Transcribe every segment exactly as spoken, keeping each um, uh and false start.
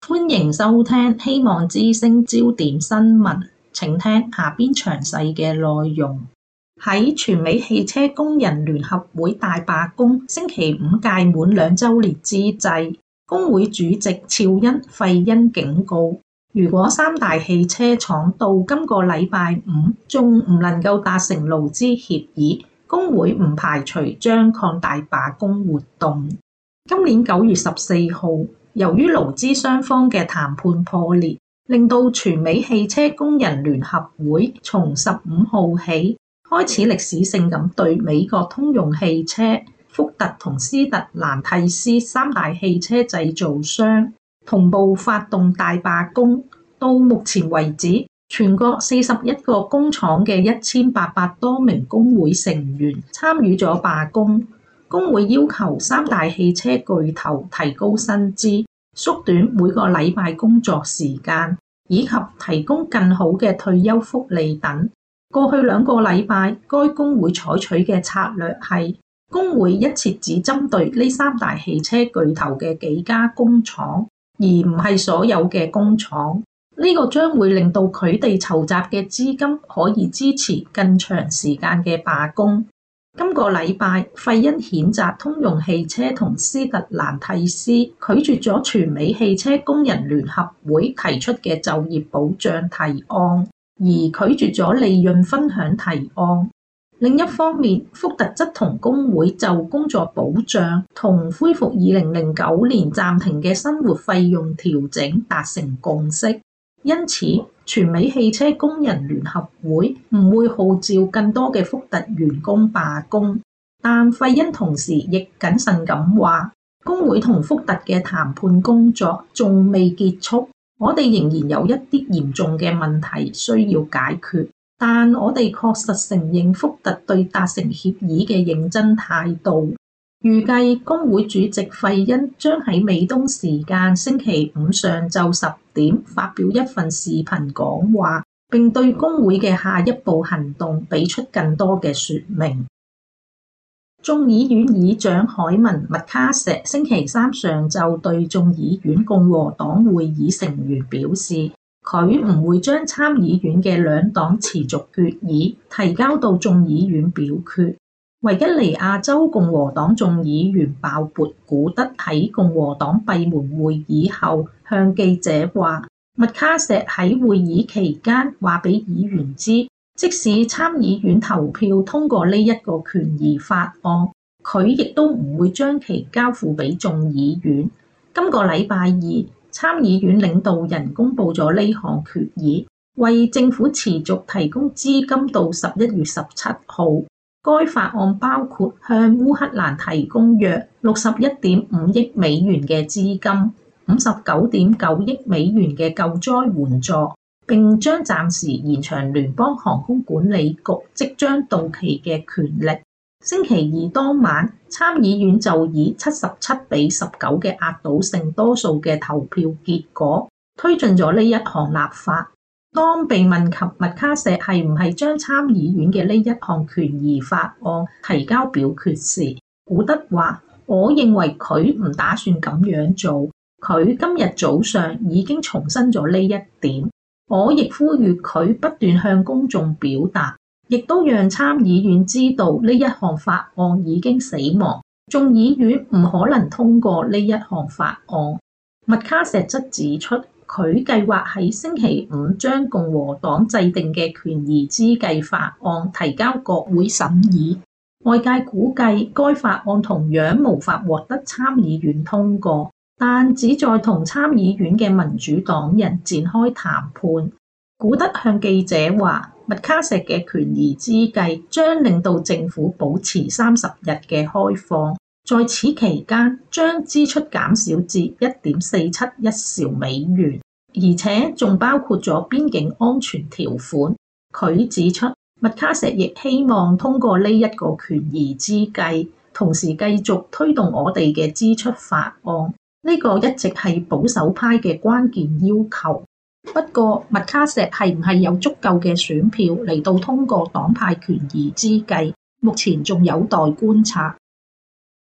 歡迎收聽希望之聲焦點新聞，請聽下邊詳細嘅內容。喺全美汽車工人聯合會大罷工星期五屆滿兩週年之際，工會主席肖恩·費恩警告，如果三大汽車廠到今個禮拜五仲唔能夠達成勞資協議，工會唔排除將擴大罷工活動。今年九月十四號，由於勞資雙方嘅談判破裂，令到全美汽車工人聯合會從十五號起開始歷史性咁對美國通用汽車、福特同斯特蘭蒂斯三大汽車製造商同步發動大罷工。到目前為止，全國四十一個工廠嘅一千八百多名工會成員參與咗罷工。工會要求三大汽車巨頭提高薪資、縮短每個禮拜工作時間，以及提供更好嘅退休福利等。過去兩個禮拜，該工會採取嘅策略係工會一切只針對呢三大汽車巨頭嘅幾家工廠，而唔係所有嘅工廠。呢個將會令到佢哋籌集嘅資金可以支持更長時間嘅罷工。今個禮拜，費恩譴責通用汽車同斯特蘭蒂斯拒絕咗全美汽車工人聯合會提出嘅就業保障提案，而拒絕咗利潤分享提案。另一方面，福特則同工會就工作保障同恢復二零零九年暫停嘅生活費用調整達成共識。因此，全美汽車工人聯合會唔會號召更多嘅福特員工罷工，但費恩同時亦謹慎咁話，工會同福特嘅談判工作仲未結束，我哋仍然有一啲嚴重嘅問題需要解決，但我哋確實承認福特對達成協議嘅認真態度。預計工會主席費恩將喺美東時間星期五上晝十點發表一份視頻講話，並對工會嘅下一步行動俾出更多嘅說明。眾議院議長凱文·麥卡錫星期三上晝對眾議院共和黨會議成員表示，佢唔會將參議院嘅兩黨持續決議提交到眾議院表決。維吉尼亞州共和黨眾議員鮑勃古德喺共和黨閉門會議後向記者話，麥卡錫喺會議期間話俾議員知，即使參議院投票通過呢一個權宜法案，佢亦都唔會將其交付俾眾議院。今個禮拜二，參議院領導人公布咗呢項決議，為政府持續提供資金到十一月十七號。該法案包括向烏克蘭提供約六十一點五億美元嘅資金、五十九點九億美元嘅救災援助，並將暫時延長聯邦航空管理局即將到期嘅權力。星期二當晚，參議院就以七十七比十九嘅壓倒性多數嘅投票結果，推進咗呢一項立法。當被問及麥卡錫係唔係將參議院嘅呢一項權宜法案提交表決時，古德話：我認為佢唔打算咁樣做。佢今日早上已經重申咗呢一點。我亦呼籲佢不斷向公眾表達，亦都讓參議院知道呢一項法案已經死亡，眾議院唔可能通過呢一項法案。麥卡錫則指出，佢計劃喺星期五將共和黨制定嘅權宜之計法案提交國會審議。外界估計該法案同樣無法獲得參議院通過，但旨在同參議院嘅民主黨人展開談判。古德向記者話，麥卡錫嘅權宜之計將令到政府保持三十日嘅開放，在此期間將支出減少至一點四七一兆美元，而且仲包括咗邊境安全條款。佢指出，麥卡錫亦希望通過呢一個權宜之計，同時繼續推動我哋嘅支出法案。呢個一直係保守派嘅關鍵要求。不過，麥卡錫係唔係有足夠嘅選票嚟到通過黨派權宜之計，目前仲有待觀察。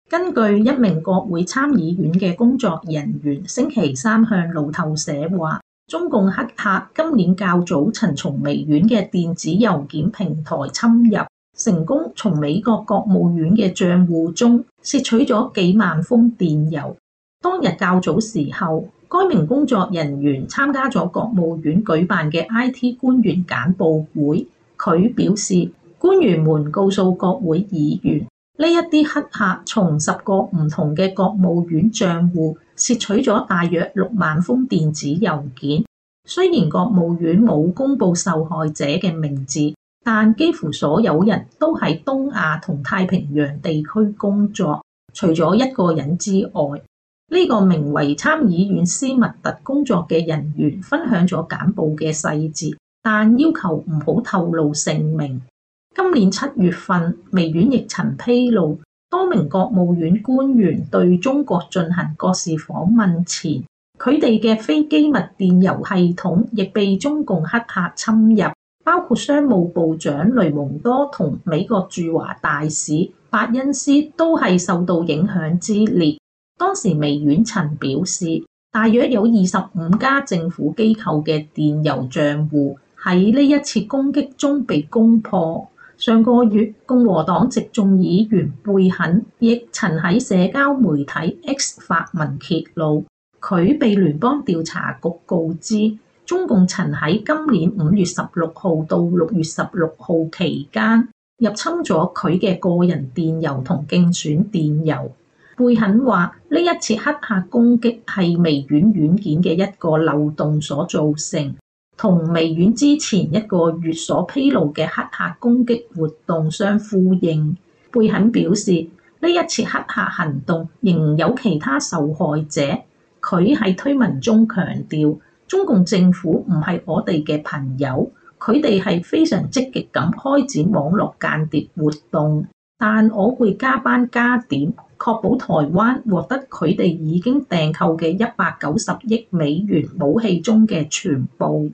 根據一名國會參議院嘅工作人員星期三向路透社話，中共黑客今年較早曾從微軟嘅電子郵件平台侵入，成功從美國國務院嘅賬戶中竊取咗幾萬封電郵。當日較早時候，該名工作人員參加咗國務院舉辦嘅 I T 官員簡報會，佢表示，官員們告訴國會議員，呢一啲黑客從十個唔同嘅國務院賬戶竊取咗大約六萬封電子郵件。雖然國務院冇公布受害者嘅名字，但幾乎所有人都喺東亞同太平洋地區工作，除咗一個人之外。呢個名為參議院斯密特工作嘅人員分享咗簡報嘅細節，但要求唔好透露姓名。今年七月份，微軟亦曾披露，多名國務院官員對中國進行國事訪問前，佢哋嘅非機密電郵系統亦被中共黑客侵入，包括商務部長雷蒙多同美國駐華大使伯恩斯都係受到影響之列。當時微軟曾表示，大約有二十五家政府機構嘅電郵帳戶喺呢一次攻擊中被攻破。上個月，共和黨籍眾議員貝肯亦曾喺社交媒體 X 發文揭露，佢被聯邦調查局告知，中共曾喺今年五月十六號到六月十六號期間入侵咗佢嘅個人電郵同競選電郵。貝肯話：呢一次黑客攻擊係微軟軟件嘅一個漏洞所造成，同微軟之前一個月所披露嘅黑客攻擊活動相呼應。貝肯表示，呢一次黑客行動仍有其他受害者。佢喺推文中強調，中共政府唔係我哋嘅朋友，佢哋係非常積極咁開展網絡間諜活動，但我會加班加點，確保台灣獲得佢哋已經訂購嘅一百九十億美元武器中嘅全部。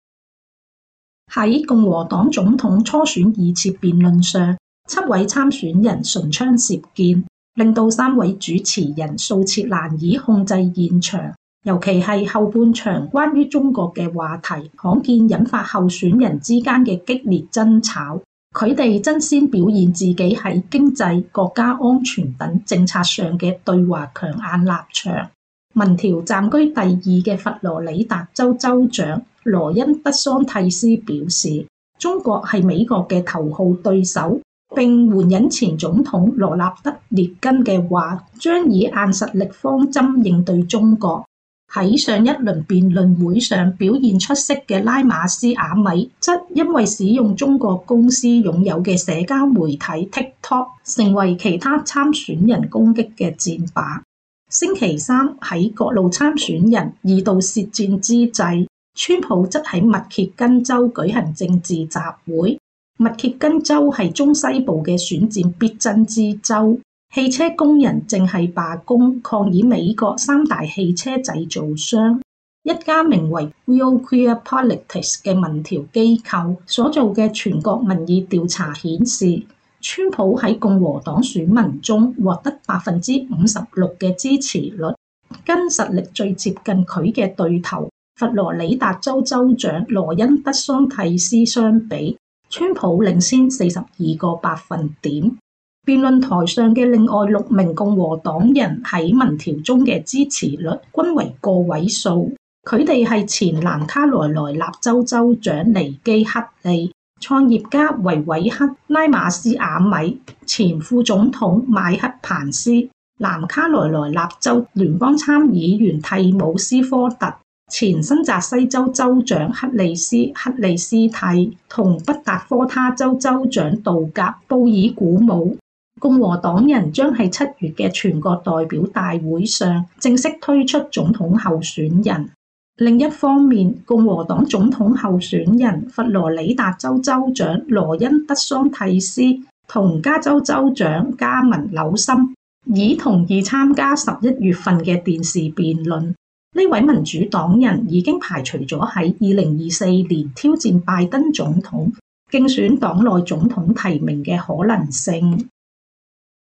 喺共和黨總統初選二次辯論上，七位參選人唇槍舌劍，令到三位主持人數次難以控制現場，尤其係後半場關於中國嘅話題，罕見引發候選人之間嘅激烈爭吵。佢哋爭先表現自己喺經濟、國家安全等政策上嘅對華強硬立場。民調暫居第二嘅佛羅里達州州長羅恩德桑蒂斯表示，中國係美國嘅頭號對手，並援引前總統羅納德列根嘅話，將以硬實力方針應對中國。喺上一輪辯論會上表現出色嘅拉馬斯亞米，則因為使用中國公司擁有嘅社交媒體 TikTok， 成為其他參選人攻擊嘅箭靶。星期三喺各路參選人二度舌戰之際，川普則喺密歇根州舉行政治集會。密歇根州係中西部嘅選戰必爭之州。汽車工人正係罷工抗議美國三大汽車製造商。一家名為 Real Clear Politics 嘅民調機構所做嘅全國民意調查顯示，川普喺共和黨選民中獲得百分之五十六嘅支持率，跟實力最接近佢嘅對頭佛羅里達州州長羅恩德桑蒂斯相比，川普領先四十二個百分點。辯論台上嘅另外六名共和黨人喺民調中嘅支持率均為個位數，佢哋係前南卡羅來納州州長尼基克利、創業家維維克拉馬斯亞米、前副總統邁克彭斯、南卡羅來納州聯邦參議員蒂姆斯科特、前新澤西州州長克里斯克里斯蒂同北達科他州州長杜格布爾古姆。共和黨人將喺七月嘅全國代表大會上正式推出總統候選人。另一方面，共和黨總統候選人佛羅里達州州長羅恩德桑蒂斯同加州州長加文紐森已同意參加十一月份嘅電視辯論。呢位民主黨人已經排除咗喺二零二四年挑戰拜登總統競選黨內總統提名嘅可能性。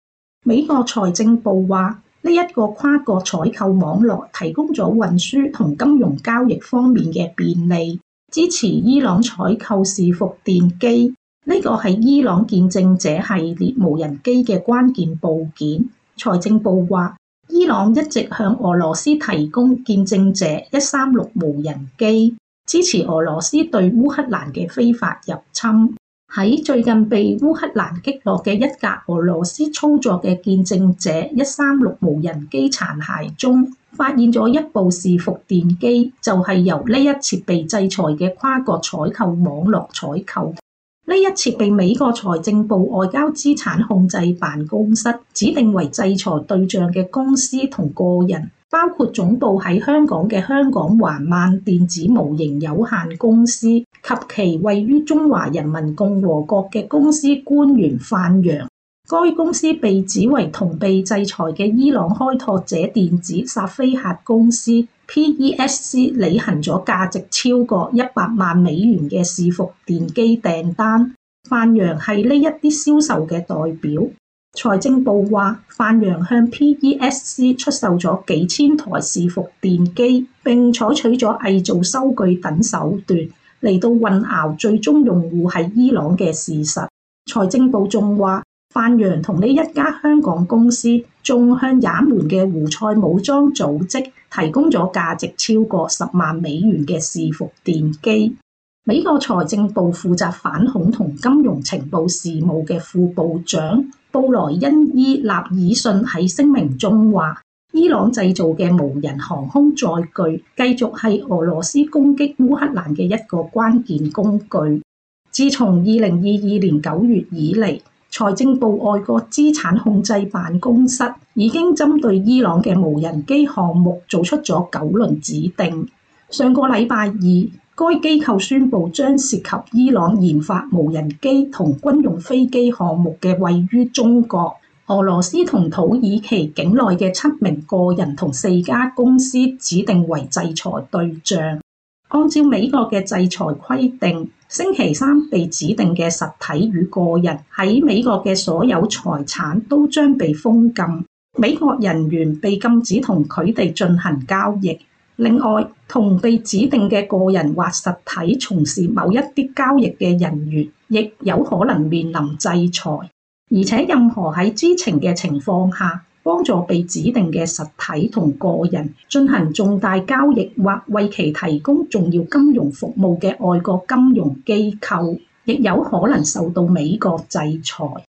美國財政部話，呢一個跨國採購網絡提供咗運輸同金融交易方面嘅便利，支持伊朗採購伺服電機。呢個係伊朗見證者系列無人機嘅關鍵部件。財政部話，伊朗一直向俄羅斯提供見證者一三六無人機，支持俄羅斯對烏克蘭嘅非法入侵。喺最近被烏克蘭擊落嘅一架俄羅斯操作嘅見證者一三六無人機殘骸中，發現咗一部伺服電機，就係由呢一設被制裁嘅跨國採購網絡採購。呢一設被美國財政部外交資產控制辦公室指定為制裁對象嘅公司同個人，包括總部喺香港嘅香港環萬電子模型有限公司及其位於中華人民共和國嘅公司官員范揚。該公司被指為同被制裁嘅伊朗開拓者電子薩菲核公司 P E S C 履行咗價值超過一百萬美元嘅伺服電機訂單。范揚係呢一啲銷售嘅代表。財政部話，范揚向 P E S C 出售咗幾千台伺服電機，並採取咗偽造收據等手段嚟到混淆最終用戶係伊朗嘅事實。財政部仲話，范揚同呢一家香港公司仲向也門嘅胡塞武裝組織提供咗價值超過十萬美元嘅伺服電機。美國財政部負責反恐同金融情報事務嘅副部長布萊恩伊納爾遜喺聲明中話，伊朗製造嘅無人航空載具繼續係俄羅斯攻擊烏克蘭嘅一個關鍵工具。自從二零二二年九月以嚟，財政部外國資產控制辦公室已經針對伊朗嘅無人機項目做出咗九輪指定。上個禮拜二，該機構宣布將涉及伊朗研發無人機同軍用飛機項目嘅位於中國、俄羅斯同土耳其境內嘅七名個人同四家公司指定為制裁對象。按照美國嘅制裁規定，星期三被指定嘅實體與個人喺美國嘅所有財產都將被封禁，美國人員被禁止同佢哋進行交易。另外，同被指定嘅個人或實體從事某一啲交易嘅人員，亦有可能面臨制裁。而且任何喺知情嘅情況下幫助被指定嘅實體同個人進行重大交易或為其提供重要金融服務嘅外國金融機構，亦有可能受到美國制裁。